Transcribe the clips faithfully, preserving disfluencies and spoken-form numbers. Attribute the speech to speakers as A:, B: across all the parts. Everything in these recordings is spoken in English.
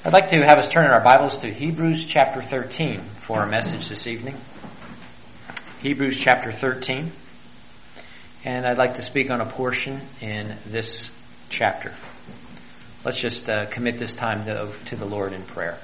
A: I'd like to have us turn in our Bibles to Hebrews chapter thirteen for our message this evening. Hebrews chapter thirteen. And I'd like to speak on a portion in this chapter. Let's just uh, commit this time to, to the Lord in prayer.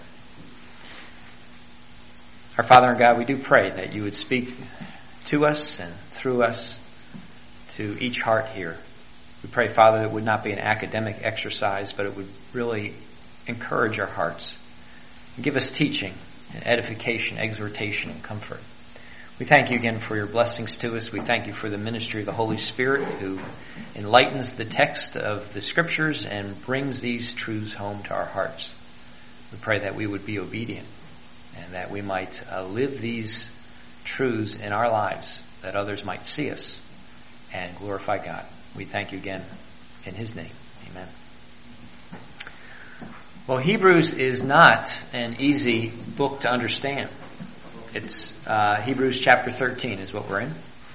A: Our Father and God, we do pray that you would speak to us and through us to each heart here. We pray, Father, that it would not be an academic exercise, but it would really encourage our hearts and give us teaching and edification, exhortation, and comfort. We thank you again for your blessings to us. We thank you for the ministry of the Holy Spirit who enlightens the text of the Scriptures and brings these truths home to our hearts. We pray that we would be obedient and that we might uh, live these truths in our lives, that others might see us and glorify God. We thank you again in His name. Amen. Well, Hebrews is not an easy book to understand. It's uh, Hebrews chapter thirteen is what we're in.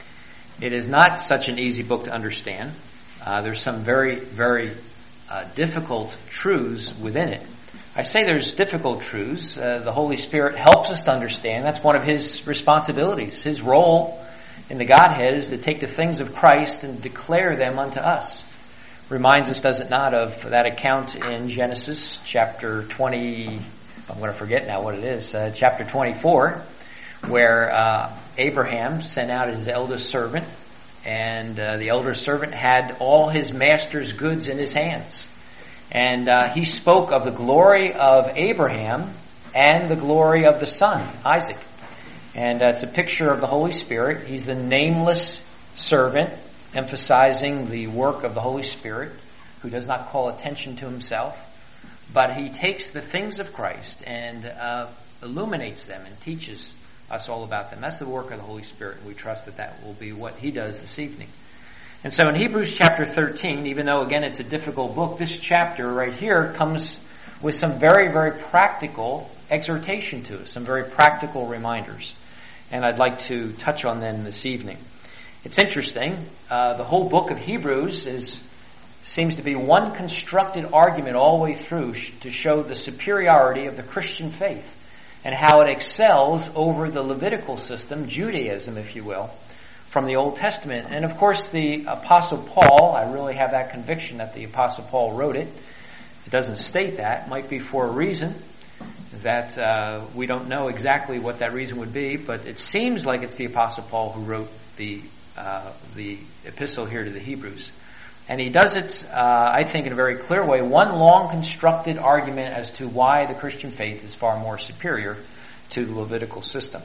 A: It is not such an easy book to understand. Uh, there's some very, very uh, difficult truths within it. I say there's difficult truths. Uh, the Holy Spirit helps us to understand. That's one of His responsibilities. His role in the Godhead is to take the things of Christ and declare them unto us. Reminds us, does it not, of that account in Genesis chapter twenty, I'm going to forget now what it is, uh, chapter twenty-four, where uh, Abraham sent out his eldest servant, and uh, the eldest servant had all his master's goods in his hands. And uh, he spoke of the glory of Abraham and the glory of the son, Isaac. And uh, it's a picture of the Holy Spirit. He's the nameless servant, emphasizing the work of the Holy Spirit, who does not call attention to himself, but he takes the things of Christ and uh, illuminates them and teaches us all about them. That's the work of the Holy Spirit, and we trust that that will be what he does this evening. And so in Hebrews chapter thirteen, even though, again, it's a difficult book, this chapter right here comes with some very, very practical exhortation to us, some very practical reminders. And I'd like to touch on them this evening. It's interesting. Uh, the whole book of Hebrews is seems to be one constructed argument all the way through sh- to show the superiority of the Christian faith and how it excels over the Levitical system, Judaism, if you will, from the Old Testament. And of course, the Apostle Paul, I really have that conviction that the Apostle Paul wrote it. It doesn't state that. It might be for a reason that uh, we don't know exactly what that reason would be, but it seems like it's the Apostle Paul who wrote the Uh, the epistle here to the Hebrews. And he does it, uh, I think, in a very clear way. One long constructed argument as to why the Christian faith is far more superior to the Levitical system.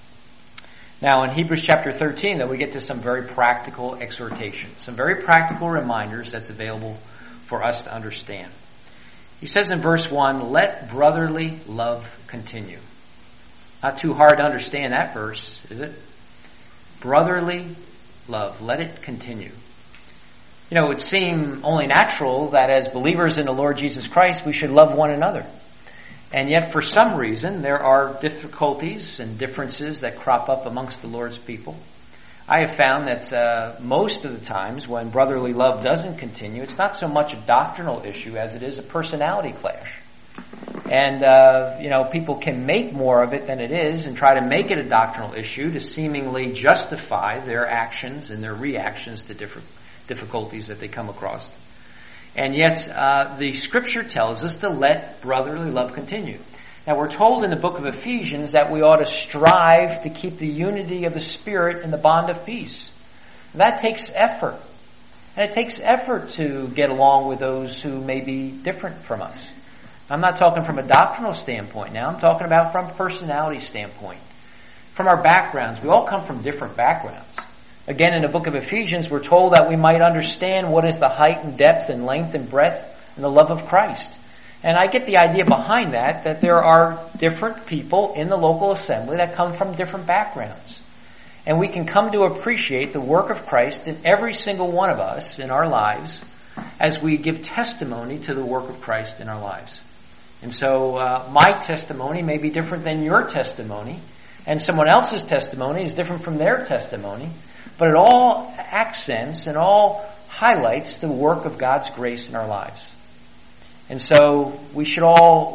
A: Now, in Hebrews chapter thirteen, though, we get to some very practical exhortations, some very practical reminders that's available for us to understand. He says in verse one, "Let brotherly love continue." Not too hard to understand that verse, is it? Brotherly love, let it continue. You know, it would seem only natural that as believers in the Lord Jesus Christ, we should love one another. And yet, for some reason, there are difficulties and differences that crop up amongst the Lord's people. I have found that uh, most of the times when brotherly love doesn't continue, it's not so much a doctrinal issue as it is a personality clash. And, uh, you know, people can make more of it than it is and try to make it a doctrinal issue to seemingly justify their actions and their reactions to different difficulties that they come across. And yet, uh, the Scripture tells us to let brotherly love continue. Now, we're told in the book of Ephesians that we ought to strive to keep the unity of the Spirit in the bond of peace. That takes effort. And it takes effort to get along with those who may be different from us. I'm not talking from a doctrinal standpoint now. I'm talking about from a personality standpoint. From our backgrounds. We all come from different backgrounds. Again, in the book of Ephesians, we're told that we might understand what is the height and depth and length and breadth and the love of Christ. And I get the idea behind that, that there are different people in the local assembly that come from different backgrounds. And we can come to appreciate the work of Christ in every single one of us in our lives as we give testimony to the work of Christ in our lives. And so uh, my testimony may be different than your testimony, and someone else's testimony is different from their testimony, but it all accents and all highlights the work of God's grace in our lives. And so we should all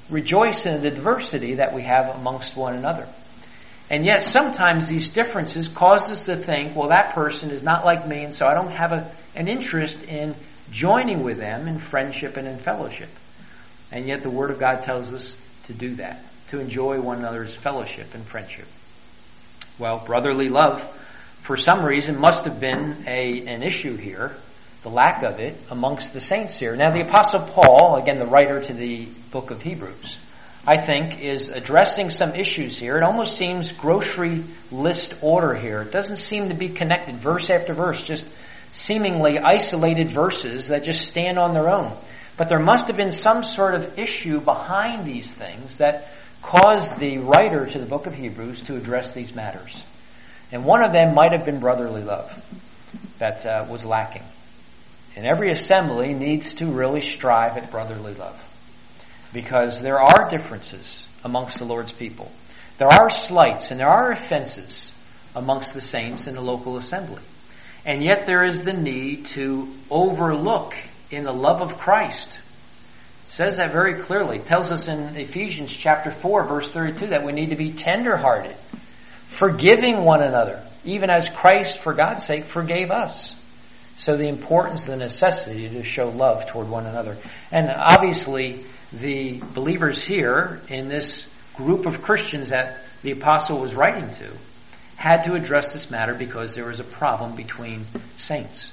A: rejoice in the diversity that we have amongst one another. And yet sometimes these differences cause us to think, well, that person is not like me, and so I don't have a, an interest in joining with them in friendship and in fellowship. And yet the Word of God tells us to do that, to enjoy one another's fellowship and friendship. Well, brotherly love, for some reason, must have been a an issue here, the lack of it amongst the saints here. Now, the Apostle Paul, again, the writer to the book of Hebrews, I think, is addressing some issues here. It almost seems grocery list order here. It doesn't seem to be connected, verse after verse, just seemingly isolated verses that just stand on their own. But there must have been some sort of issue behind these things that caused the writer to the book of Hebrews to address these matters. And one of them might have been brotherly love that uh, was lacking. And every assembly needs to really strive at brotherly love, because there are differences amongst the Lord's people. There are slights and there are offenses amongst the saints in the local assembly. And yet there is the need to overlook in the love of Christ. It says that very clearly. It tells us in Ephesians chapter four, verse thirty-two, that we need to be tender-hearted, forgiving one another, even as Christ, for God's sake, forgave us. So the importance, the necessity to show love toward one another. And obviously, the believers here in this group of Christians that the apostle was writing to had to address this matter because there was a problem between saints.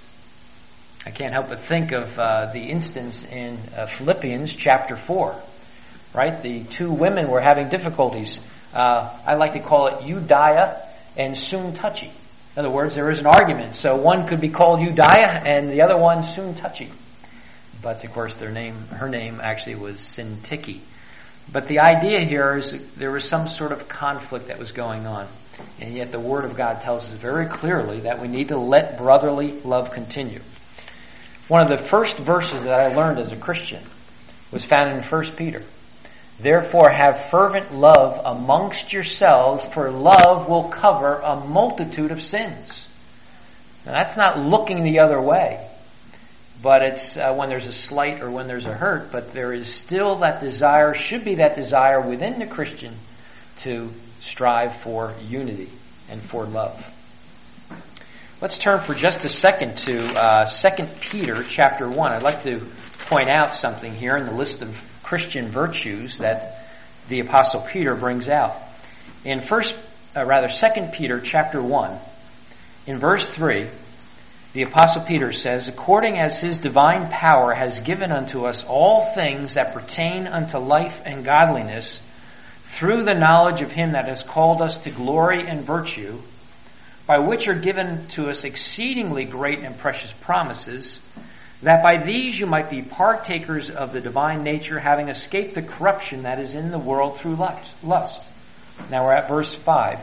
A: I can't help but think of uh, the instance in uh, Philippians chapter four, right? The two women were having difficulties. Uh, I like to call it Euodia and Syntyche. In other words, there is an argument. So one could be called Euodia and the other one Syntyche. But of course, their name, her name actually was Syntyche. But the idea here is that there was some sort of conflict that was going on. And yet the Word of God tells us very clearly that we need to let brotherly love continue. One of the first verses that I learned as a Christian was found in First Peter. Therefore have fervent love amongst yourselves, for love will cover a multitude of sins. Now that's not looking the other way, but it's uh, when there's a slight or when there's a hurt, but there is still that desire, should be that desire within the Christian to strive for unity and for love. Let's turn for just a second to uh, Second Peter chapter one. I'd like to point out something here in the list of Christian virtues that the Apostle Peter brings out. In first, uh, rather, Second Peter chapter one, in verse three, the Apostle Peter says, according as his divine power has given unto us all things that pertain unto life and godliness, through the knowledge of him that has called us to glory and virtue, by which are given to us exceedingly great and precious promises, that by these you might be partakers of the divine nature, having escaped the corruption that is in the world through lust. Now we're at verse five.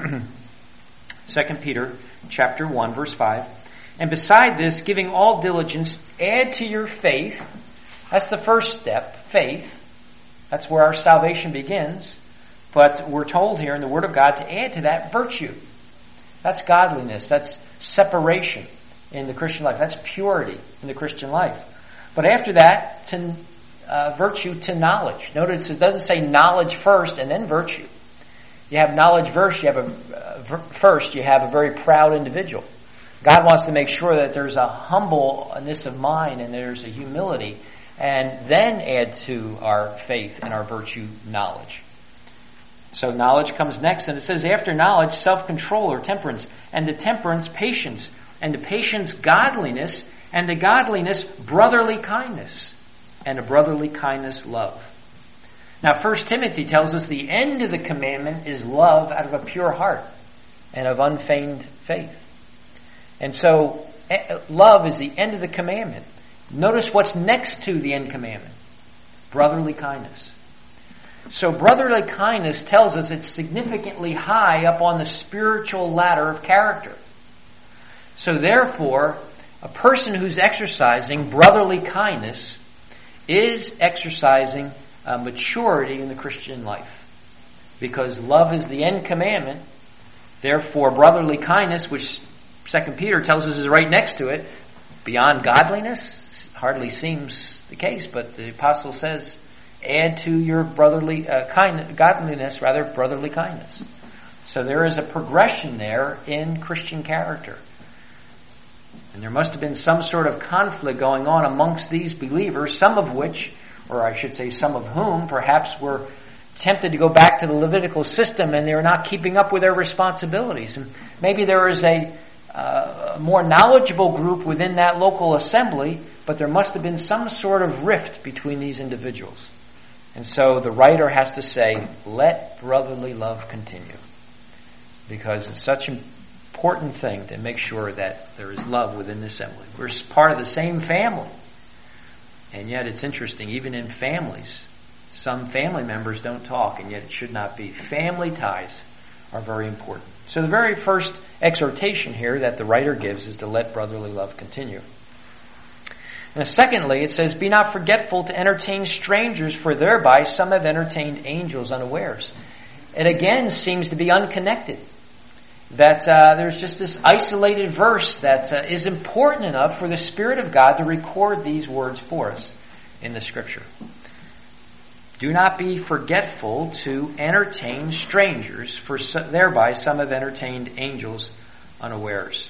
A: Second Peter chapter one, verse five. And beside this, giving all diligence, add to your faith. That's the first step, faith. That's where our salvation begins. But we're told here in the Word of God to add to that virtue. That's godliness. That's separation in the Christian life. That's purity in the Christian life. But after that, to uh, virtue to knowledge. Notice it doesn't say knowledge first and then virtue. You have knowledge first. You have a uh, first. You have a very proud individual. God wants to make sure that there's a humbleness of mind and there's a humility, and then add to our faith and our virtue knowledge. So knowledge comes next, and it says after knowledge, self-control or temperance, and to temperance, patience, and to patience, godliness, and to godliness, brotherly kindness, and to brotherly kindness, love. Now, First Timothy tells us the end of the commandment is love out of a pure heart and of unfeigned faith. And so, love is the end of the commandment. Notice what's next to the end commandment. Brotherly kindness. So brotherly kindness tells us it's significantly high up on the spiritual ladder of character. So therefore, a person who's exercising brotherly kindness is exercising uh, maturity in the Christian life. Because love is the end commandment. Therefore, brotherly kindness, which Second Peter tells us is right next to it, beyond godliness, hardly seems the case, but the apostle says add to your brotherly uh, kind, godliness, rather brotherly kindness. So there is a progression there in Christian character. And there must have been some sort of conflict going on amongst these believers, some of which, or I should say some of whom, perhaps were tempted to go back to the Levitical system and they're not keeping up with their responsibilities. And maybe there is a uh, more knowledgeable group within that local assembly, but there must have been some sort of rift between these individuals. And so the writer has to say, let brotherly love continue. Because it's such an important thing to make sure that there is love within the assembly. We're part of the same family. And yet it's interesting, even in families, some family members don't talk, and yet it should not be. Family ties are very important. So the very first exhortation here that the writer gives is to let brotherly love continue. And secondly, it says, be not forgetful to entertain strangers, for thereby some have entertained angels unawares. It again seems to be unconnected. That uh, there's just this isolated verse that uh, is important enough for the Spirit of God to record these words for us in the Scripture. Do not be forgetful to entertain strangers, for so, thereby some have entertained angels unawares.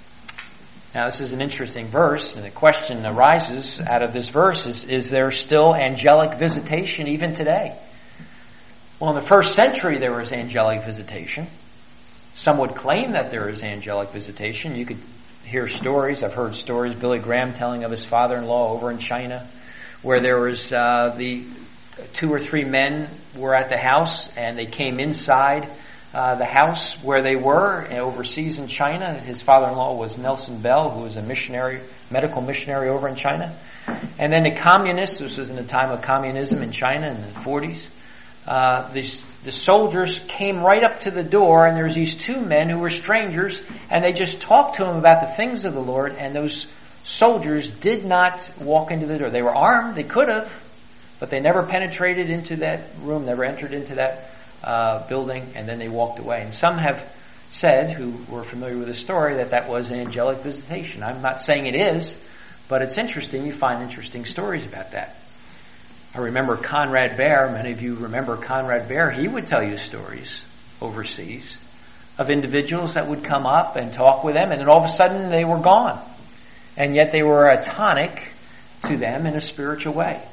A: Now this is an interesting verse, and the question arises out of this verse is, is there still angelic visitation even today? Well, in the first century there was angelic visitation. Some would claim that there is angelic visitation. You could hear stories. I've heard stories, Billy Graham telling of his father-in-law over in China, where there was uh, the two or three men were at the house, and they came inside uh, the house where they were overseas in China. His father-in-law was Nelson Bell, who was a missionary, medical missionary over in China. And then the communists, this was in the time of communism in China in the forties, uh, these The soldiers came right up to the door, and there's these two men who were strangers, and they just talked to him about the things of the Lord, and those soldiers did not walk into the door. They were armed, they could have, but they never penetrated into that room, never entered into that uh, building, and then they walked away. And some have said, who were familiar with the story, that that was an angelic visitation. I'm not saying it is, but it's interesting. You find interesting stories about that. I remember Conrad Baer. Many of you remember Conrad Baer. He would tell you stories overseas of individuals that would come up and talk with them, and then all of a sudden they were gone. And yet they were a tonic to them in a spiritual way.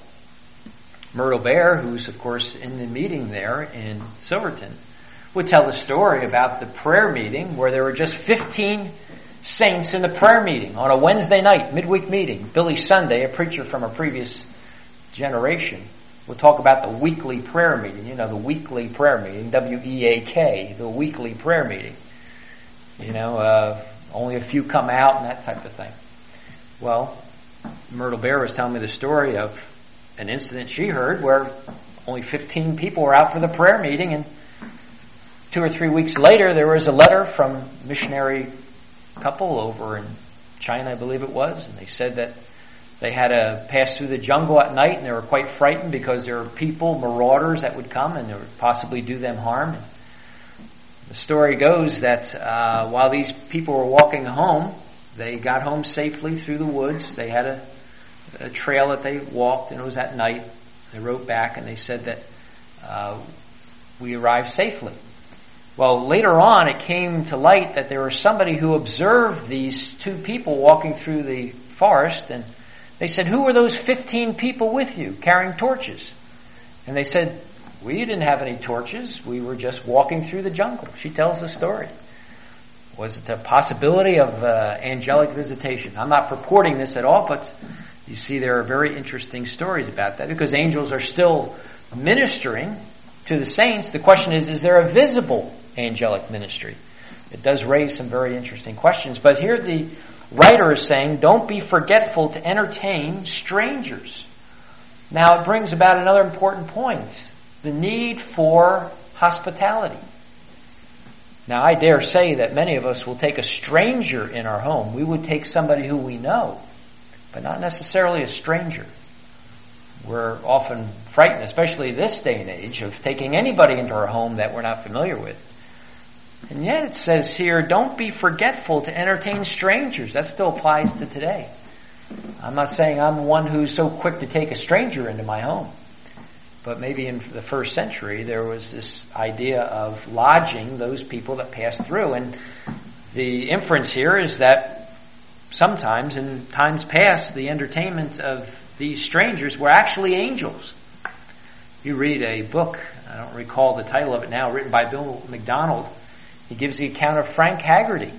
A: Myrtle Baer, who's of course in the meeting there in Silverton, would tell the story about the prayer meeting where there were just fifteen saints in the prayer meeting on a Wednesday night, midweek meeting. Billy Sunday, a preacher from a previous generation, we'll talk about the weekly prayer meeting. You know, the weekly prayer meeting, W E A K, the weekly prayer meeting. You know, uh, only a few come out and that type of thing. Well, Myrtle Baer was telling me the story of an incident she heard where only fifteen people were out for the prayer meeting, and two or three weeks later there was a letter from a missionary couple over in China, I believe it was, and they said that they had to pass through the jungle at night, and they were quite frightened because there were people, marauders, that would come and they would possibly do them harm. And the story goes that uh, while these people were walking home, they got home safely through the woods. They had a, a trail that they walked, and it was at night. They wrote back and they said that uh, we arrived safely. Well, later on, it came to light that there was somebody who observed these two people walking through the forest, and they said, who were those fifteen people with you carrying torches? And they said, we didn't have any torches. We were just walking through the jungle. She tells the story. Was it a possibility of uh, angelic visitation? I'm not purporting this at all, but you see there are very interesting stories about that because angels are still ministering to the saints. The question is, is there a visible angelic ministry? It does raise some very interesting questions. But here the writer is saying, don't be forgetful to entertain strangers. Now it brings about another important point, the need for hospitality. Now I dare say that many of us will take a stranger in our home. We would take somebody who we know, but not necessarily a stranger. We're often frightened, especially this day and age, of taking anybody into our home that we're not familiar with. And yet it says here, don't be forgetful to entertain strangers. That still applies to today. I'm not saying I'm one who's so quick to take a stranger into my home. But maybe in the first century there was this idea of lodging those people that passed through. And the inference here is that sometimes in times past the entertainment of these strangers were actually angels. You read a book, I don't recall the title of it now, written by Bill MacDonald. He gives the account of Frank Haggerty,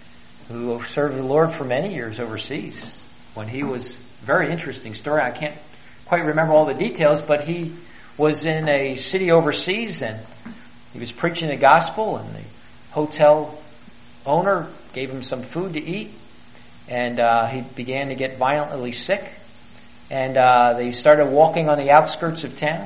A: who served the Lord for many years overseas. When he was, very interesting story, I can't quite remember all the details, but he was in a city overseas and he was preaching the gospel, and the hotel owner gave him some food to eat, and uh, he began to get violently sick. And uh, they started walking on the outskirts of town,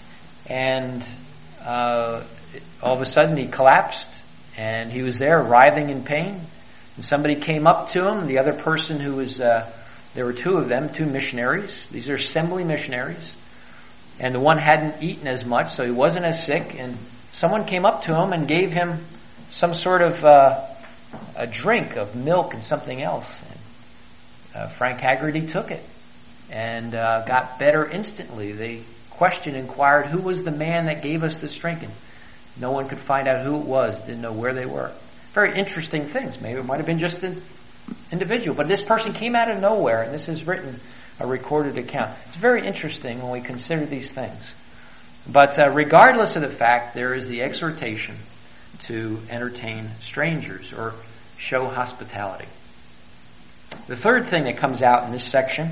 A: and uh, all of a sudden he collapsed, and he was there writhing in pain. And somebody came up to him, the other person who was, uh, there were two of them, two missionaries. These are assembly missionaries. And the one hadn't eaten as much, so he wasn't as sick. And someone came up to him and gave him some sort of uh, a drink of milk and something else. And uh, Frank Haggerty took it and uh, got better instantly. They questioned, inquired, who was the man that gave us this drink? And no one could find out who it was, didn't know where they were. Very interesting things. Maybe it might have been just an individual, but this person came out of nowhere, and this is written, a recorded account. It's very interesting when we consider these things. But uh, regardless of the fact, there is the exhortation to entertain strangers or show hospitality. The third thing that comes out in this section,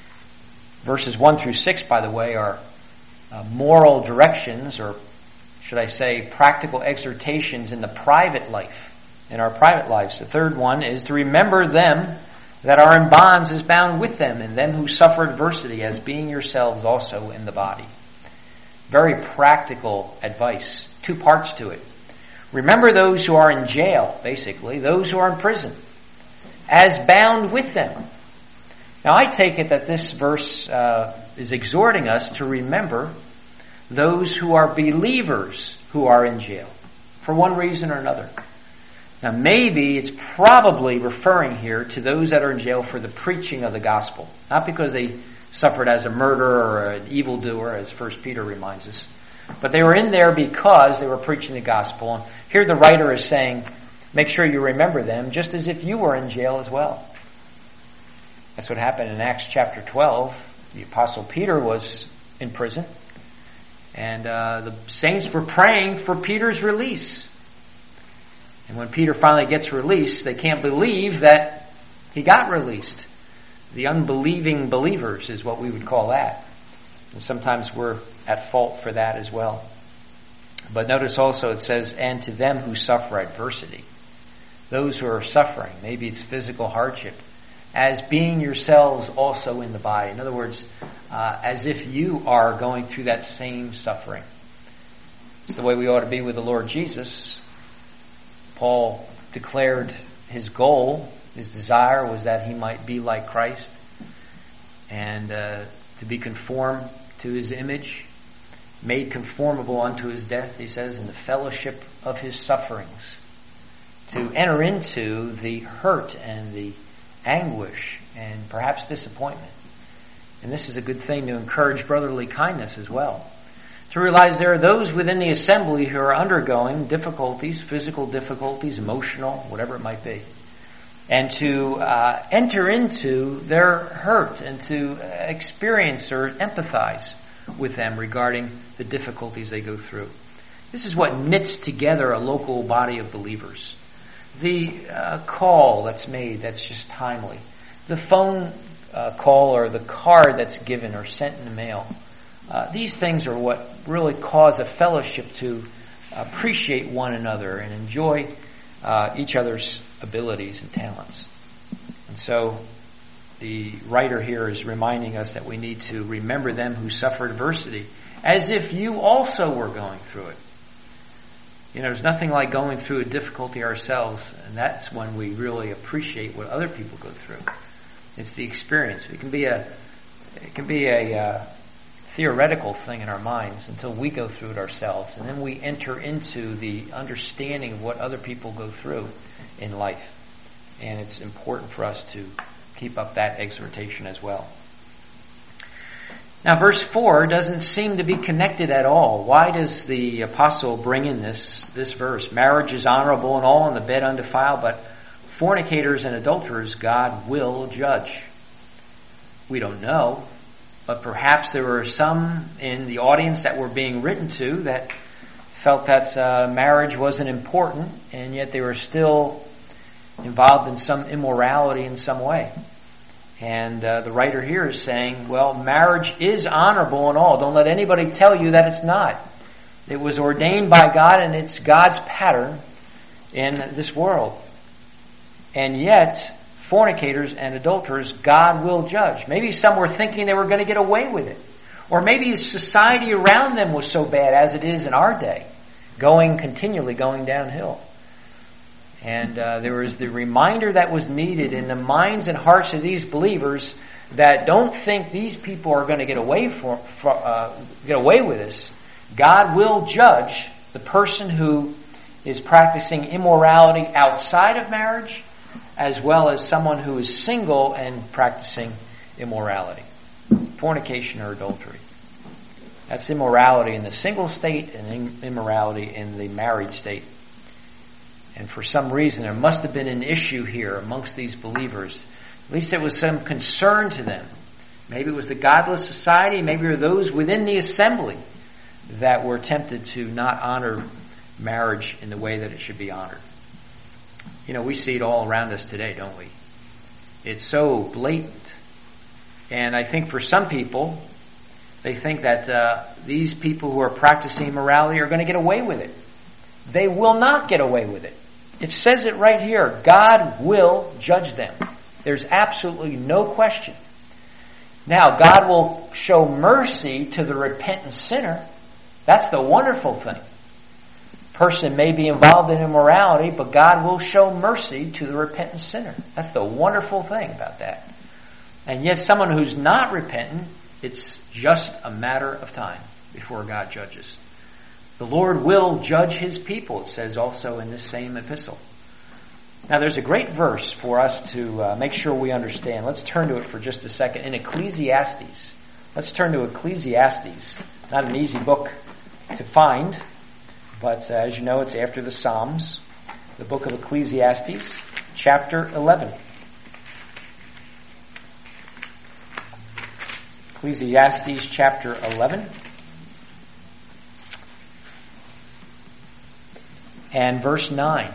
A: verses one through six, by the way, are uh, moral directions, or should I say practical exhortations in the private life, in our private lives. The third one is to remember them that are in bonds as bound with them, and them who suffer adversity as being yourselves also in the body. Very practical advice. Two parts to it. Remember those who are in jail, basically, those who are in prison, as bound with them. Now I take it that this verse uh, is exhorting us to remember those who are believers who are in jail, for one reason or another. Now maybe it's probably referring here to those that are in jail for the preaching of the gospel. Not because they suffered as a murderer or an evildoer, as First Peter reminds us. But they were in there because they were preaching the gospel. And here the writer is saying, make sure you remember them just as if you were in jail as well. That's what happened in Acts chapter twelve. The Apostle Peter was in prison. And uh, the saints were praying for Peter's release. And when Peter finally gets released, they can't believe that he got released. The unbelieving believers is what we would call that. And sometimes we're at fault for that as well. But notice also it says, and to them who suffer adversity. Those who are suffering, maybe it's physical hardship, as being yourselves also in the body. In other words, uh, as if you are going through that same suffering. It's the way we ought to be with the Lord Jesus. Paul declared his goal, his desire was that he might be like Christ and uh, to be conformed to his image, made conformable unto his death, he says, in the fellowship of his sufferings, to enter into the hurt and the anguish and perhaps disappointment. And this is a good thing to encourage brotherly kindness as well. To realize there are those within the assembly who are undergoing difficulties, physical difficulties, emotional, whatever it might be. And to uh, enter into their hurt and to experience or empathize with them regarding the difficulties they go through. This is what knits together a local body of believers. The uh, call that's made that's just timely. The phone uh, call or the card that's given or sent in the mail. Uh, these things are what really cause a fellowship to appreciate one another and enjoy uh, each other's abilities and talents. And so the writer here is reminding us that we need to remember them who suffer adversity as if you also were going through it. You know, there's nothing like going through a difficulty ourselves, and that's when we really appreciate what other people go through. It's the experience. It can be a, it can be a uh, theoretical thing in our minds until we go through it ourselves, and then we enter into the understanding of what other people go through in life. And it's important for us to keep up that exhortation as well. Now, verse four doesn't seem to be connected at all. Why does the apostle bring in this, this verse? Marriage is honorable and all, and the bed undefiled, but fornicators and adulterers God will judge. We don't know, but perhaps there were some in the audience that were being written to that felt that uh, marriage wasn't important, and yet they were still involved in some immorality in some way. And uh, the writer here is saying, well, marriage is honorable and all. Don't let anybody tell you that it's not. It was ordained by God, and it's God's pattern in this world. And yet, fornicators and adulterers, God will judge. Maybe some were thinking they were going to get away with it. Or maybe society around them was so bad as it is in our day, going continually going downhill. And uh, there was the reminder that was needed in the minds and hearts of these believers that don't think these people are going to get away for, for uh, get away with this. God will judge the person who is practicing immorality outside of marriage, as well as someone who is single and practicing immorality, fornication or adultery. That's immorality in the single state and immorality in the married state. And for some reason, there must have been an issue here amongst these believers. At least there was some concern to them. Maybe it was the godless society, maybe it were those within the assembly that were tempted to not honor marriage in the way that it should be honored. You know, we see it all around us today, don't we? It's so blatant. And I think for some people, they think that uh, these people who are practicing immorality are going to get away with it. They will not get away with it. It says it right here. God will judge them. There's absolutely no question. Now, God will show mercy to the repentant sinner. That's the wonderful thing. Person may be involved in immorality, but God will show mercy to the repentant sinner. That's the wonderful thing about that. And yet someone who's not repentant, it's just a matter of time before God judges. The Lord will judge His people, it says also in this same epistle. Now there's a great verse for us to uh, make sure we understand. Let's turn to it for just a second. In Ecclesiastes. Let's turn to Ecclesiastes. Not an easy book to find, but uh, as you know, it's after the Psalms. The book of Ecclesiastes, chapter eleven. Ecclesiastes chapter eleven. And verse nine.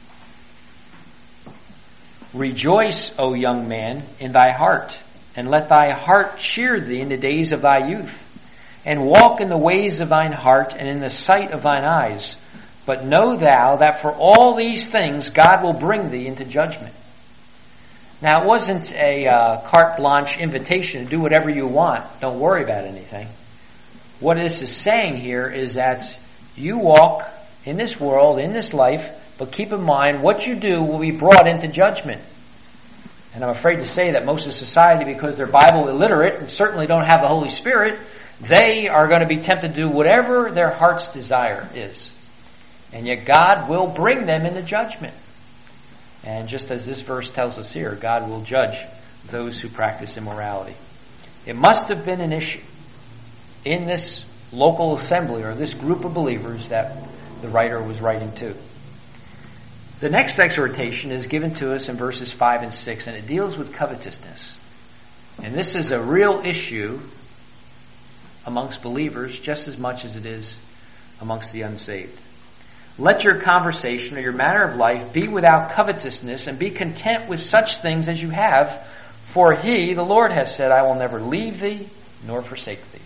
A: Rejoice, O young man, in thy heart, and let thy heart cheer thee in the days of thy youth, and walk in the ways of thine heart and in the sight of thine eyes. But know thou that for all these things God will bring thee into judgment. Now, it wasn't a uh, carte blanche invitation to do whatever you want. Don't worry about anything. What this is saying here is that you walk in this world, in this life, but keep in mind what you do will be brought into judgment. And I'm afraid to say that most of society, because they're Bible illiterate and certainly don't have the Holy Spirit, they are going to be tempted to do whatever their heart's desire is. And yet God will bring them into judgment. And just as this verse tells us here, God will judge those who practice immorality. It must have been an issue in this local assembly or this group of believers that the writer was writing to. The next exhortation is given to us in verses five and six, and it deals with covetousness. And this is a real issue amongst believers just as much as it is amongst the unsaved. Let your conversation or your manner of life be without covetousness, and be content with such things as you have, for He, the Lord, has said, I will never leave thee nor forsake thee.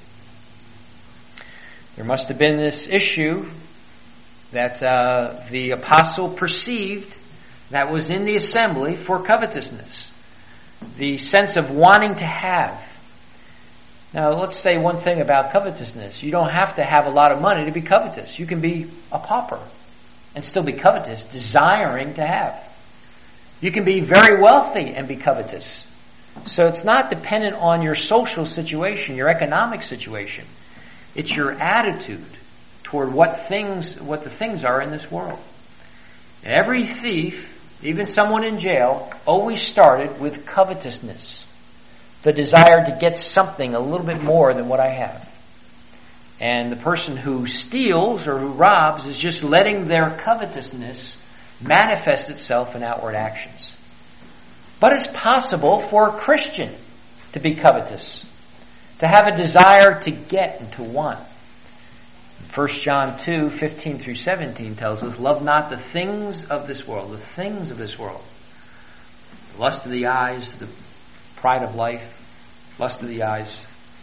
A: There must have been this issue that uh, the apostle perceived that was in the assembly for covetousness. The sense of wanting to have. Now, let's say one thing about covetousness. You don't have to have a lot of money to be covetous. You can be a pauper and still be covetous, desiring to have. You can be very wealthy and be covetous. So it's not dependent on your social situation, your economic situation. It's your attitude toward what things, what the things are in this world. Every thief, even someone in jail, always started with covetousness. the desire to get something a little bit more than what I have. And the person who steals or who robs is just letting their covetousness manifest itself in outward actions. But it's possible for a Christian to be covetous, to have a desire to get and to want. First John two, fifteen through seventeen tells us, love not the things of this world, the things of this world. The lust of the eyes, the pride of life, lust of the eyes.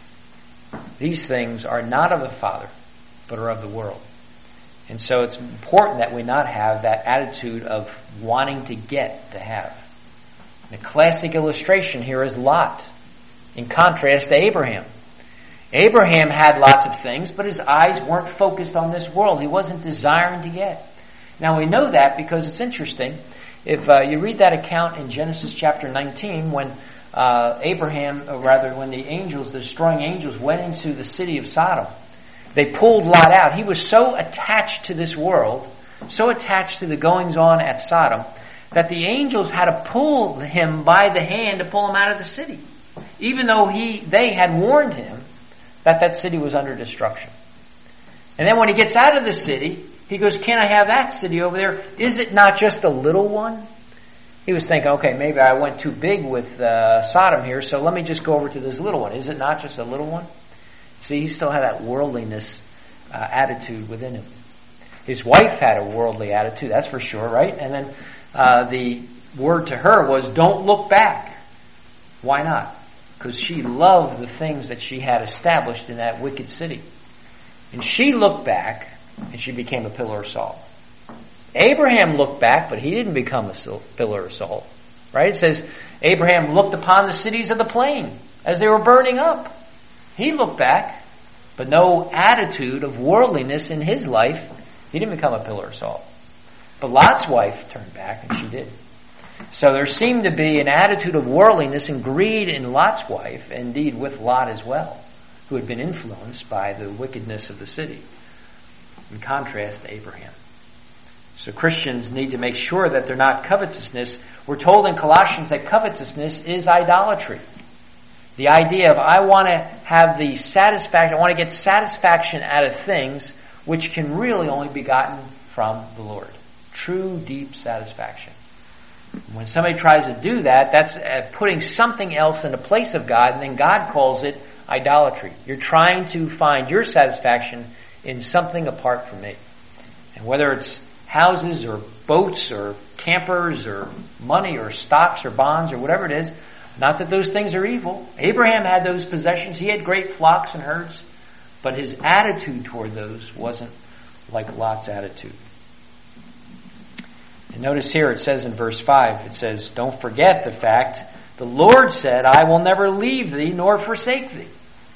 A: These things are not of the Father, but are of the world. And so it's important that we not have that attitude of wanting to get, to have. And a classic illustration here is Lot, in contrast to Abraham. Abraham had lots of things, but his eyes weren't focused on this world. He wasn't desiring to get. Now we know that because it's interesting. If uh, you read that account in Genesis chapter nineteen, when uh, Abraham, or rather when the angels, the destroying angels, went into the city of Sodom, they pulled Lot out. He was so attached to this world, so attached to the goings-on at Sodom, that the angels had to pull him by the hand to pull him out of the city, even though he they had warned him that that city was under destruction. And then when he gets out of the city, he goes, can I have that city over there? Is it not just a little one? He was thinking, okay, maybe I went too big with uh, Sodom here, so let me just go over to this little one. Is it not just a little one? See, he still had that worldliness uh, attitude within him. His wife had a worldly attitude, that's for sure, right? And then uh, the word to her was, don't look back. Why not? Because she loved the things that she had established in that wicked city. And she looked back, and she became a pillar of salt. Abraham looked back, but he didn't become a pillar of salt. Right? It says, Abraham looked upon the cities of the plain as they were burning up. He looked back, but no attitude of worldliness in his life. He didn't become a pillar of salt. But Lot's wife turned back, and she did. So there seemed to be an attitude of worldliness and greed in Lot's wife, indeed with Lot as well, who had been influenced by the wickedness of the city, in contrast to Abraham. So Christians need to make sure that they're not covetousness. We're told in Colossians that covetousness is idolatry. The idea of I want to have the satisfaction, I want to get satisfaction out of things which can really only be gotten from the Lord. True, deep satisfaction. When somebody tries to do that, that's uh, putting something else in the place of God, and then God calls it idolatry. You're trying to find your satisfaction in something apart from me. And whether it's houses or boats or campers or money or stocks or bonds or whatever it is, not that those things are evil. Abraham had those possessions. He had great flocks and herds, but his attitude toward those wasn't like Lot's attitude. And notice here it says in verse five, it says, don't forget the fact, the Lord said, I will never leave thee nor forsake thee.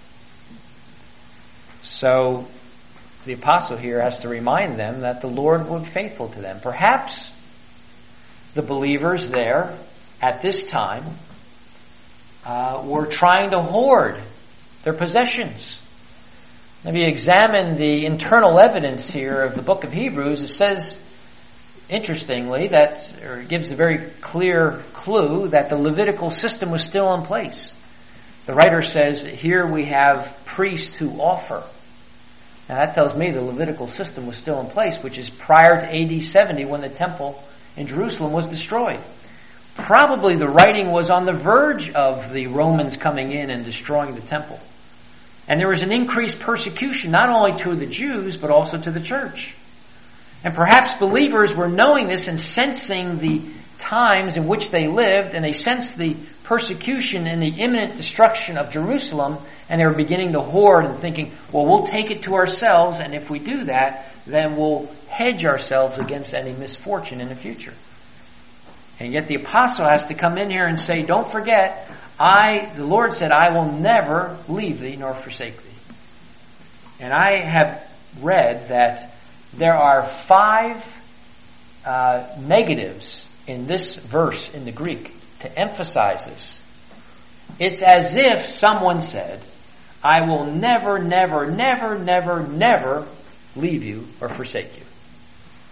A: So the apostle here has to remind them that the Lord would be faithful to them. Perhaps the believers there at this time uh, were trying to hoard their possessions. Maybe examine the internal evidence here of the book of Hebrews. It says, interestingly, that or it gives a very clear clue that the Levitical system was still in place. The writer says, here we have priests who offer. Now that tells me the Levitical system was still in place, which is prior to A D seventy when the temple in Jerusalem was destroyed. Probably the writing was on the verge of the Romans coming in and destroying the temple. And there was an increased persecution not only to the Jews, but also to the church. And perhaps believers were knowing this and sensing the times in which they lived, and they sensed the persecution and the imminent destruction of Jerusalem, and they were beginning to hoard and thinking, well, we'll take it to ourselves, and if we do that, then we'll hedge ourselves against any misfortune in the future. And yet the apostle has to come in here and say, don't forget, I, the Lord said, I will never leave thee nor forsake thee. And I have read that there are five uh, negatives in this verse in the Greek to emphasize this. It's as if someone said, I will never, never, never, never, never leave you or forsake you.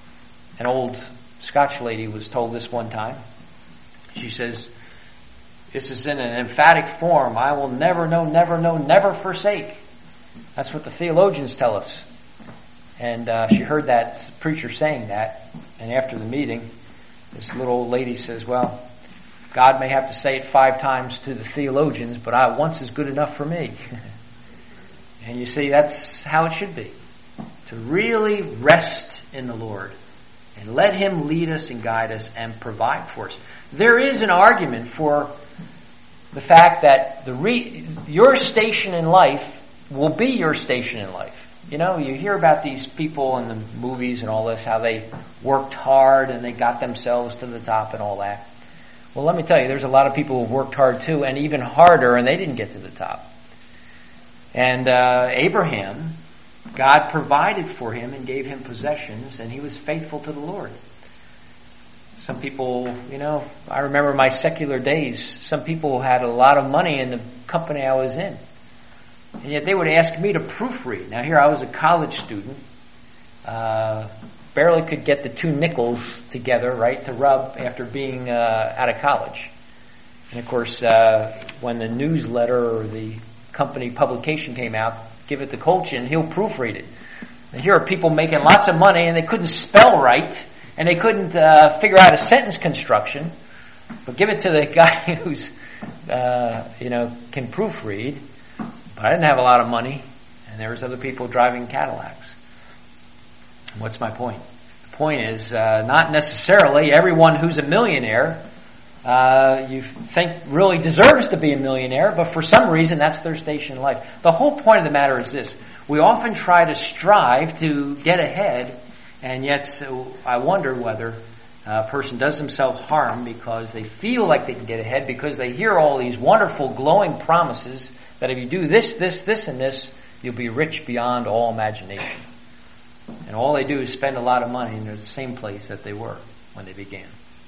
A: An old Scotch lady was told this one time. She says, This is in an emphatic form. I will never, no, never, no, never forsake. That's what the theologians tell us. And uh, she heard that preacher saying that. And after the meeting, this little old lady says, well, God may have to say it five times to the theologians, but I, once is good enough for me. And you see, that's how it should be. To really rest in the Lord and let Him lead us and guide us and provide for us. There is an argument for the fact that the re- your station in life will be your station in life. You know, you hear about these people in the movies and all this, how they worked hard and they got themselves to the top and all that. Well, let me tell you, there's a lot of people who've worked hard too, and even harder, and they didn't get to the top. And uh, Abraham, God provided for him and gave him possessions, and he was faithful to the Lord. Some people, you know, I remember my secular days, some people had a lot of money in the company I was in. And yet they would ask me to proofread. Now here I was a college student, uh, barely could get the two nickels together, right, to rub after being uh, out of college. And of course, uh, when the newsletter or the company publication came out, give it to Colchin, he'll proofread it. And here are people making lots of money and they couldn't spell right, and they couldn't uh, figure out a sentence construction. But give it to the guy who's, uh, you know, can proofread. But I didn't have a lot of money, and there was other people driving Cadillacs. What's my point? The point is, uh, not necessarily everyone who's a millionaire uh, you think really deserves to be a millionaire, but for some reason that's their station in life. The whole point of the matter is this. We often try to strive to get ahead, and yet so I wonder whether a person does themselves harm because they feel like they can get ahead, because they hear all these wonderful glowing promises that if you do this, this, this, and this, you'll be rich beyond all imagination. And all they do is spend a lot of money, and they're the same place that they were when they began.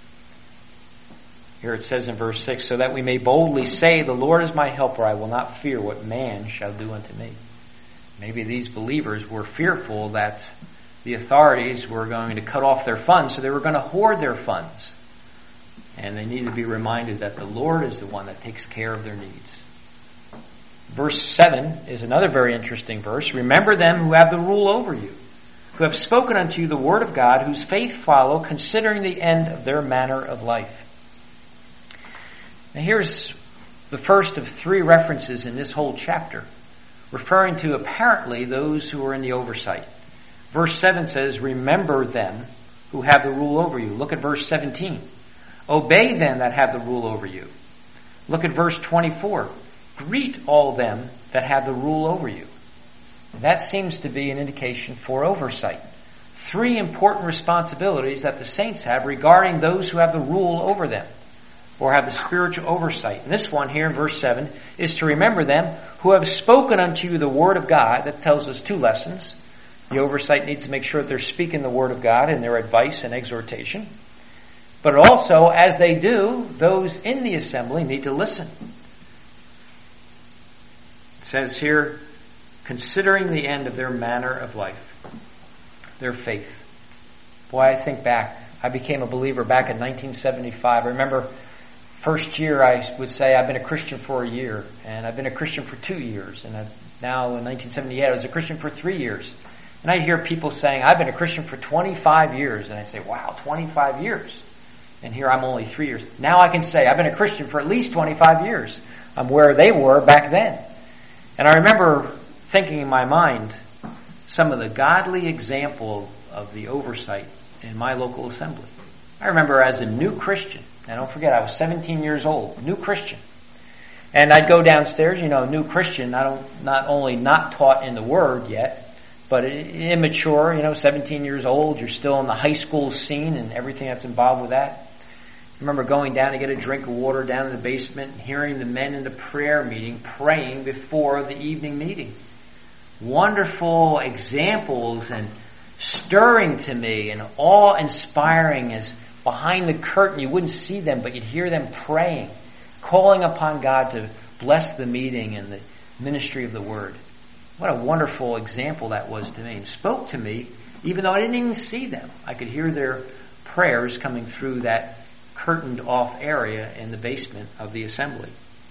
A: Here it says in verse six, so that we may boldly say, the Lord is my helper, I will not fear what man shall do unto me. Maybe these believers were fearful that the authorities were going to cut off their funds, so they were going to hoard their funds. And they need to be reminded that the Lord is the one that takes care of their needs. Verse seven is another very interesting verse. Remember them who have the rule over you, who have spoken unto you the word of God, whose faith follow, considering the end of their manner of life. Now here's the first of three references in this whole chapter, referring to apparently those who are in the oversight. Verse seven says, remember them who have the rule over you. Look at verse seventeen. Obey them that have the rule over you. Look at verse twenty-four. Greet all them that have the rule over you. That seems to be an indication for oversight. Three important responsibilities that the saints have regarding those who have the rule over them, or have the spiritual oversight. And this one here in verse seven is to remember them who have spoken unto you the word of God. That tells us two lessons. The oversight needs to make sure that they're speaking the word of God in their advice and exhortation. But also, as they do, those in the assembly need to listen. It says here, considering the end of their manner of life, their faith. Boy, I think back. I became a believer back in nineteen seventy-five. I remember first year I would say I've been a Christian for a year, and I've been a Christian for two years, and I've, now in nineteen seventy-eight I was a Christian for three years. And I hear people saying, I've been a Christian for twenty-five years, and I say, wow, twenty-five years. And here I'm only three years. Now I can say I've been a Christian for at least twenty-five years. I'm where they were back then. And I remember thinking in my mind some of the godly example of the oversight in my local assembly. I remember as a new Christian, now don't forget I was seventeen years old, new Christian. And I'd go downstairs, you know, new Christian, not, not only not taught in the Word yet, but immature, you know, seventeen years old, you're still in the high school scene and everything that's involved with that. I remember going down to get a drink of water down in the basement and hearing the men in the prayer meeting praying before the evening meeting. Wonderful examples and stirring to me and awe-inspiring as behind the curtain you wouldn't see them, but you'd hear them praying, calling upon God to bless the meeting and the ministry of the Word. What a wonderful example that was to me, and spoke to me even though I didn't even see them. I could hear their prayers coming through that curtained off area in the basement of the assembly.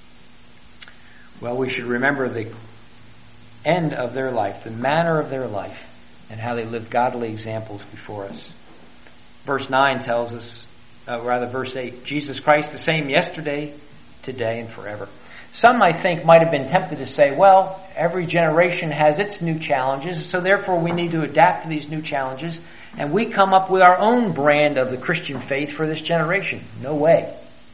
A: Well, we should remember the end of their life, the manner of their life, and how they lived godly examples before us. Verse nine tells us, uh, rather verse eight, Jesus Christ the same yesterday, today, and forever. Some, I think, might have been tempted to say, well, every generation has its new challenges, so therefore we need to adapt to these new challenges, and we come up with our own brand of the Christian faith for this generation. No way.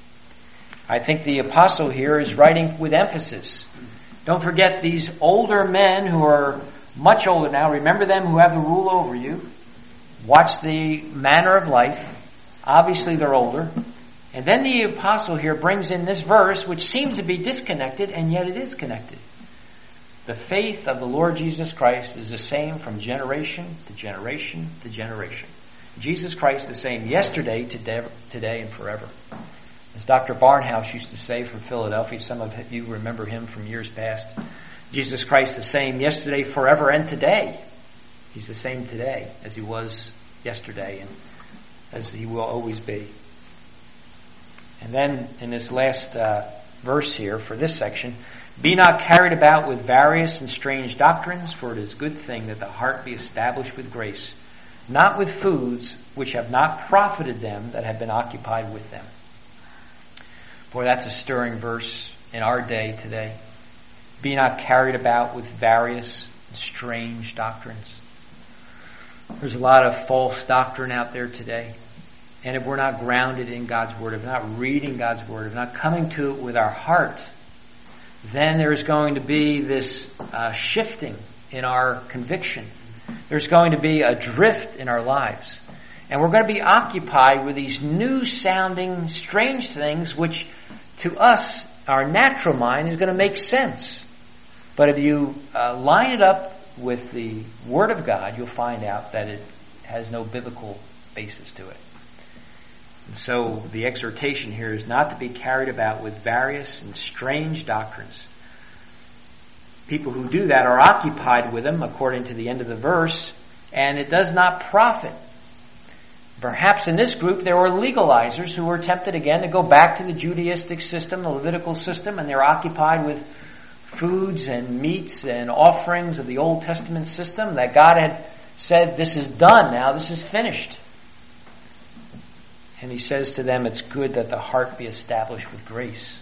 A: I think the apostle here is writing with emphasis. Don't forget these older men who are much older now. Remember them who have the rule over you. Watch the manner of life. Obviously they're older. And then the apostle here brings in this verse, which seems to be disconnected, and yet it is connected. The faith of the Lord Jesus Christ is the same from generation to generation to generation. Jesus Christ the same yesterday, today, today and forever. As Doctor Barnhouse used to say from Philadelphia, some of you remember him from years past, Jesus Christ the same yesterday, forever, and today. He's the same today as he was yesterday and as he will always be. And then in this last uh, verse here for this section, be not carried about with various and strange doctrines, for it is a good thing that the heart be established with grace, not with foods which have not profited them that have been occupied with them. Boy, that's a stirring verse in our day today. Be not carried about with various and strange doctrines. There's a lot of false doctrine out there today. And if we're not grounded in God's Word, if we're not reading God's Word, if we're not coming to it with our heart, then there's going to be this uh, shifting in our conviction. There's going to be a drift in our lives. And we're going to be occupied with these new sounding, strange things, which to us, our natural mind, is going to make sense. But if you uh, line it up with the Word of God, you'll find out that it has no biblical basis to it. And so the exhortation here is not to be carried about with various and strange doctrines. People who do that are occupied with them, according to the end of the verse, and it does not profit. Perhaps in this group there were legalizers who were tempted again to go back to the Judaistic system, the Levitical system, and they're occupied with foods and meats and offerings of the Old Testament system that God had said, this is done now, this is finished. And he says to them, it's good that the heart be established with grace.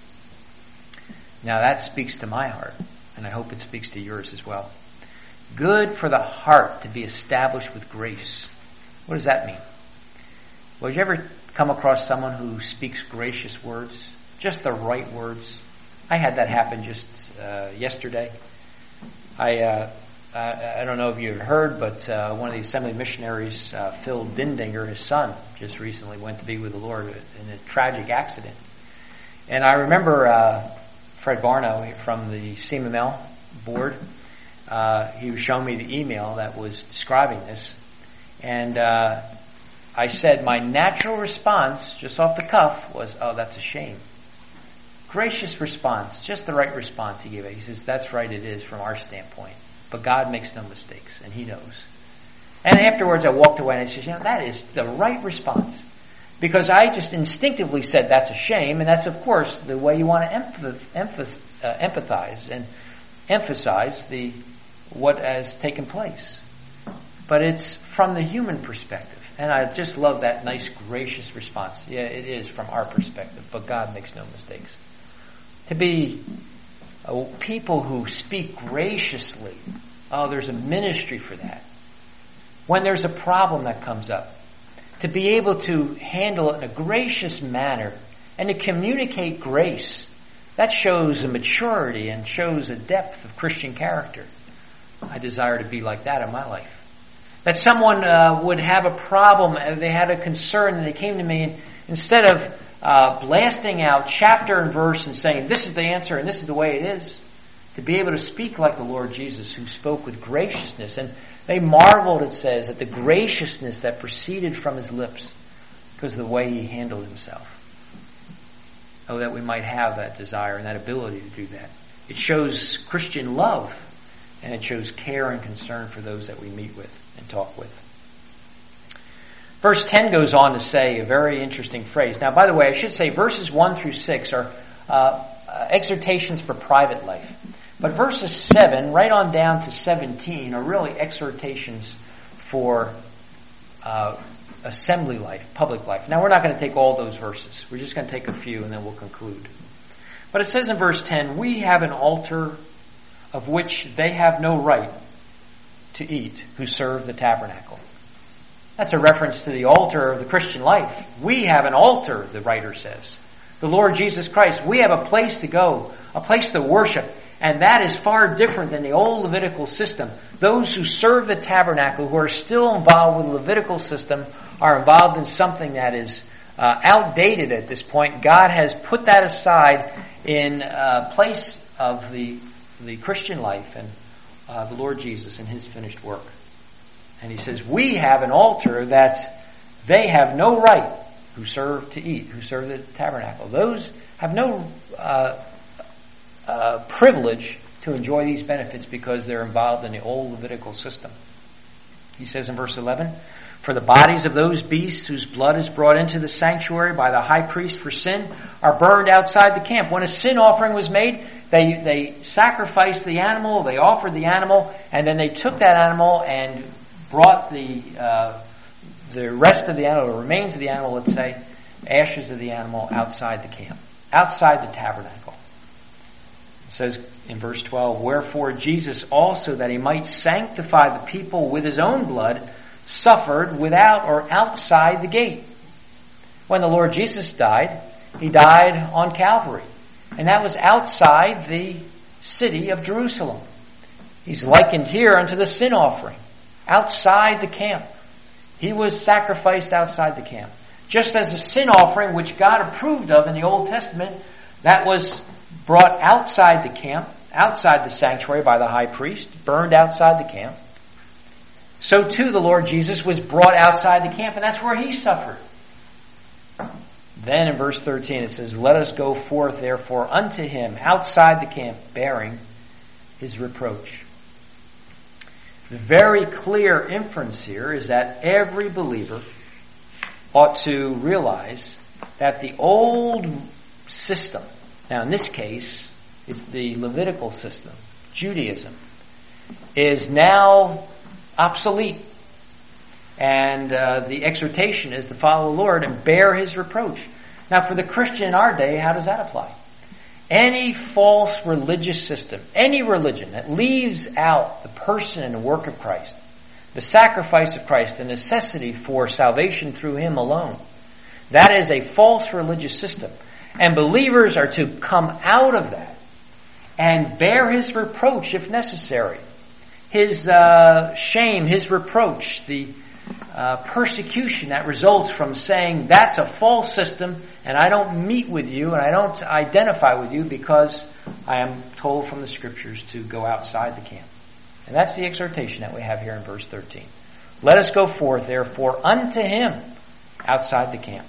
A: Now that speaks to my heart, and I hope it speaks to yours as well. Good for the heart to be established with grace. What does that mean? Well, did you ever come across someone who speaks gracious words? Just the right words? I had that happen just uh, yesterday. I uh, I, I don't know if you've heard, but uh, one of the assembly missionaries, uh, Phil Dindinger, his son, just recently went to be with the Lord in a tragic accident. And I remember uh, Fred Barno from the C M M L board. Uh, he was showing me the email that was describing this. And uh, I said my natural response, just off the cuff, was, oh, that's a shame. Gracious response, just the right response he gave it. He says, that's right, it is from our standpoint. But God makes no mistakes, and He knows. And afterwards I walked away and I said, you know, that is the right response. Because I just instinctively said that's a shame, and that's, of course, the way you want to empath- empath- uh, empathize and emphasize the what has taken place. But it's from the human perspective. And I just love that nice, gracious response. Yeah, it is from our perspective, but God makes no mistakes. To be uh, people who speak graciously, oh, there's a ministry for that. When there's a problem that comes up, to be able to handle it in a gracious manner and to communicate grace, that shows a maturity and shows a depth of Christian character. I desire to be like that in my life. That someone uh, would have a problem, and they had a concern, and they came to me, and instead of uh, blasting out chapter and verse and saying, this is the answer and this is the way it is, to be able to speak like the Lord Jesus, who spoke with graciousness. And they marveled, it says, at the graciousness that proceeded from His lips because of the way He handled Himself. Oh, that we might have that desire and that ability to do that. It shows Christian love, and it shows care and concern for those that we meet with and talk with. Verse ten goes on to say a very interesting phrase. Now, by the way, I should say verses one through six are uh, uh, exhortations for private life. But verses seven, right on down to seventeen, are really exhortations for uh, assembly life, public life. Now, we're not going to take all those verses. We're just going to take a few and then we'll conclude. But it says in verse ten, we have an altar of which they have no right to eat who serve the tabernacle. That's a reference to the altar of the Christian life. We have an altar, the writer says. The Lord Jesus Christ. We have a place to go, a place to worship. And that is far different than the old Levitical system. Those who serve the tabernacle, who are still involved with the Levitical system, are involved in something that is uh, outdated at this point. God has put that aside in uh, place of the, the Christian life and uh, the Lord Jesus and His finished work. And He says, we have an altar that they have no right who serve to eat, who serve the tabernacle. Those have no uh, uh, privilege to enjoy these benefits because they're involved in the old Levitical system. He says in verse eleven, for the bodies of those beasts whose blood is brought into the sanctuary by the high priest for sin are burned outside the camp. When a sin offering was made, they, they sacrificed the animal, they offered the animal, and then they took that animal and brought the uh, the rest of the animal, the remains of the animal, let's say, ashes of the animal outside the camp, outside the tabernacle. It says in verse twelve, wherefore Jesus also, that He might sanctify the people with His own blood, suffered without or outside the gate. When the Lord Jesus died, He died on Calvary. And that was outside the city of Jerusalem. He's likened here unto the sin offering. Outside the camp. He was sacrificed outside the camp. Just as the sin offering, which God approved of in the Old Testament, that was brought outside the camp, outside the sanctuary by the high priest, burned outside the camp. So too the Lord Jesus was brought outside the camp, and that's where He suffered. Then in verse thirteen it says, let us go forth therefore unto Him outside the camp, bearing His reproach. The very clear inference here is that every believer ought to realize that the old system, now in this case, it's the Levitical system, Judaism, is now obsolete. And uh, the exhortation is to follow the Lord and bear His reproach. Now for the Christian in our day, how does that apply? Any false religious system, any religion that leaves out the person and the work of Christ, the sacrifice of Christ, the necessity for salvation through Him alone, that is a false religious system. And believers are to come out of that and bear His reproach if necessary. His uh, shame, His reproach, the uh, persecution that results from saying that's a false system and I don't meet with you and I don't identify with you because I am told from the Scriptures to go outside the camp. And that's the exhortation that we have here in verse thirteen. Let us go forth, therefore, unto Him outside the camp.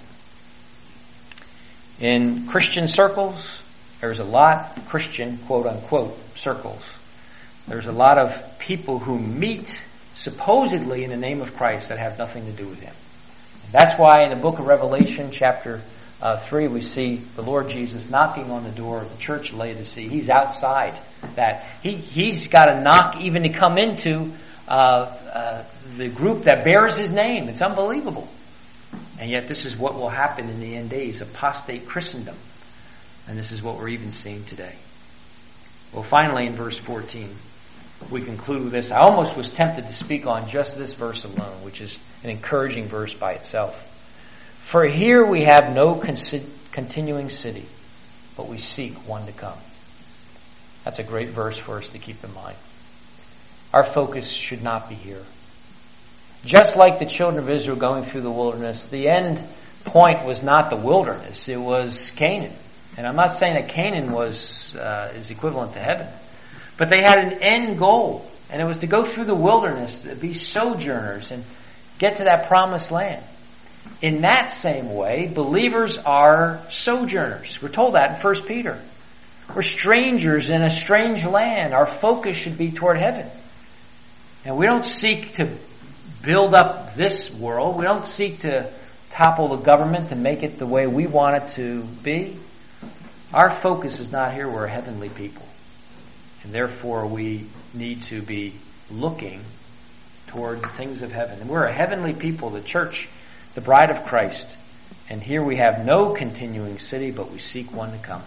A: In Christian circles, there's a lot, Christian, quote-unquote, circles. There's a lot of people who meet supposedly in the name of Christ that have nothing to do with Him. And that's why in the book of Revelation, chapter uh, three, we see the Lord Jesus knocking on the door of the church of Laodicea. He's outside that. He, he's got to knock even to come into uh, uh, the group that bears His name. It's unbelievable. And yet this is what will happen in the end days, apostate Christendom. And this is what we're even seeing today. Well, finally in verse fourteen, we conclude with this. I almost was tempted to speak on just this verse alone, which is an encouraging verse by itself. For here we have no con- continuing city, but we seek one to come. That's a great verse for us to keep in mind. Our focus should not be here. Just like the children of Israel going through the wilderness, the end point was not the wilderness, it was Canaan. And I'm not saying that Canaan was uh, is equivalent to heaven. But they had an end goal, and it was to go through the wilderness, to be sojourners, and get to that promised land. In that same way, believers are sojourners. We're told that in First Peter. We're strangers in a strange land. Our focus should be toward heaven. And we don't seek to build up this world. We don't seek to topple the government and make it the way we want it to be. Our focus is not here. We're a heavenly people. And therefore we need to be looking toward the things of heaven. And we're a heavenly people, the church, the bride of Christ. And here we have no continuing city, but we seek one to come.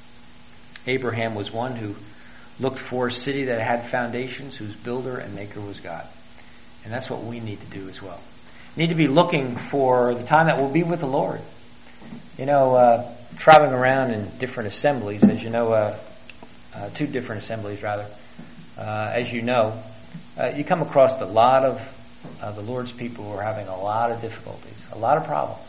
A: Abraham was one who looked for a city that had foundations, whose builder and maker was God. And that's what we need to do as well. We need to be looking for the time that we'll be with the Lord. You know, uh, traveling around in different assemblies, as you know, uh, uh, two different assemblies rather, uh, as you know, uh, you come across a lot of uh, the Lord's people who are having a lot of difficulties, a lot of problems.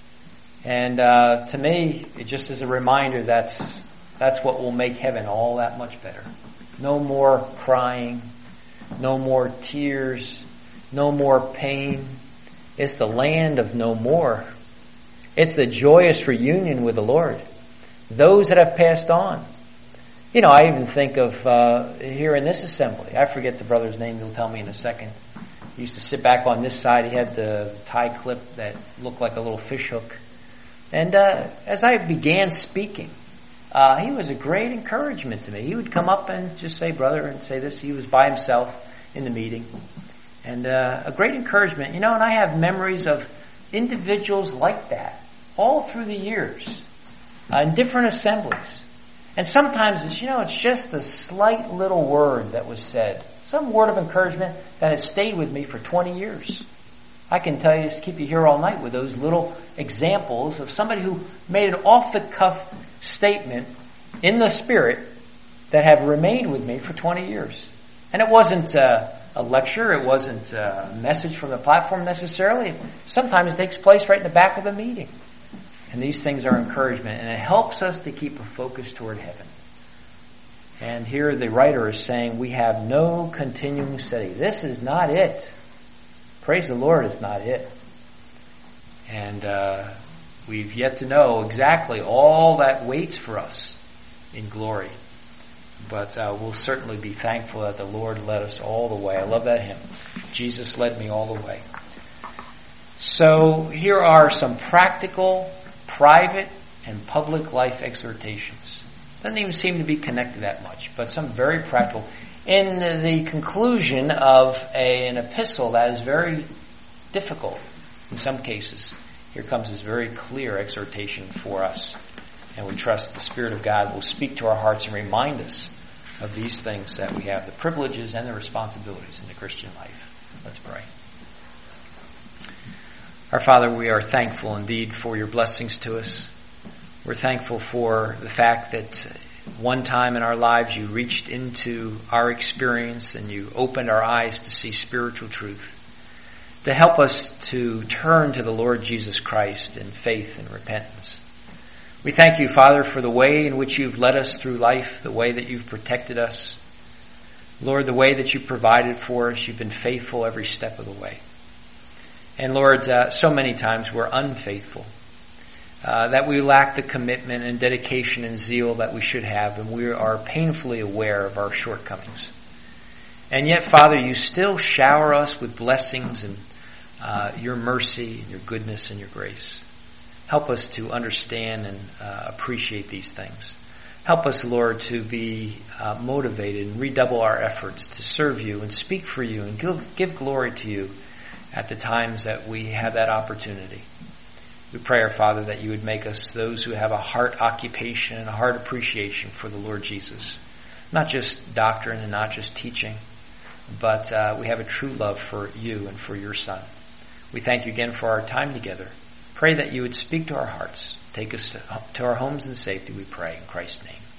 A: And uh, to me, it just is a reminder that's that's what will make heaven all that much better. No more crying, no more tears, no more pain. It's the land of no more. It's the joyous reunion with the Lord. Those that have passed on. You know, I even think of uh, here in this assembly. I forget the brother's name. He'll tell me in a second. He used to sit back on this side. He had the tie clip that looked like a little fish hook. And uh, as I began speaking, uh, he was a great encouragement to me. He would come up and just say, brother, and say this. He was by himself in the meeting. And uh, a great encouragement. You know, and I have memories of individuals like that all through the years uh, in different assemblies. And sometimes it's, you know, it's just the slight little word that was said. Some word of encouragement that has stayed with me for twenty years. I can tell you, just keep you here all night with those little examples of somebody who made an off-the-cuff statement in the Spirit that have remained with me for twenty years. And it wasn't uh, a lecture, it wasn't a message from the platform necessarily. Sometimes it takes place right in the back of the meeting. And these things are encouragement, and it helps us to keep a focus toward heaven. And here the writer is saying we have no continuing city. This is not it. Praise the Lord, it's not it. And uh, we've yet to know exactly all that waits for us in glory. But uh, we'll certainly be thankful that the Lord led us all the way. I love that hymn. Jesus led me all the way. So here are some practical, private, and public life exhortations. Doesn't even seem to be connected that much, but some very practical. In the conclusion of a, an epistle that is very difficult in some cases, here comes this very clear exhortation for us. And we trust the Spirit of God will speak to our hearts and remind us of these things that we have, the privileges and the responsibilities in the Christian life. Let's pray. Our Father, we are thankful indeed for your blessings to us. We're thankful for the fact that one time in our lives you reached into our experience and you opened our eyes to see spiritual truth, to help us to turn to the Lord Jesus Christ in faith and repentance. We thank you, Father, for the way in which you've led us through life, the way that you've protected us. Lord, the way that you've provided for us, you've been faithful every step of the way. And Lord, uh, so many times we're unfaithful, uh, that we lack the commitment and dedication and zeal that we should have, and we are painfully aware of our shortcomings. And yet, Father, you still shower us with blessings and uh, your mercy and your goodness and your grace. Help us to understand and uh, appreciate these things. Help us, Lord, to be uh, motivated and redouble our efforts to serve you and speak for you and give, give glory to you at the times that we have that opportunity. We pray, our Father, that you would make us those who have a heart occupation and a heart appreciation for the Lord Jesus. Not just doctrine and not just teaching, but uh, we have a true love for you and for your Son. We thank you again for our time together. Pray that you would speak to our hearts. Take us to our homes in safety, we pray, in Christ's name.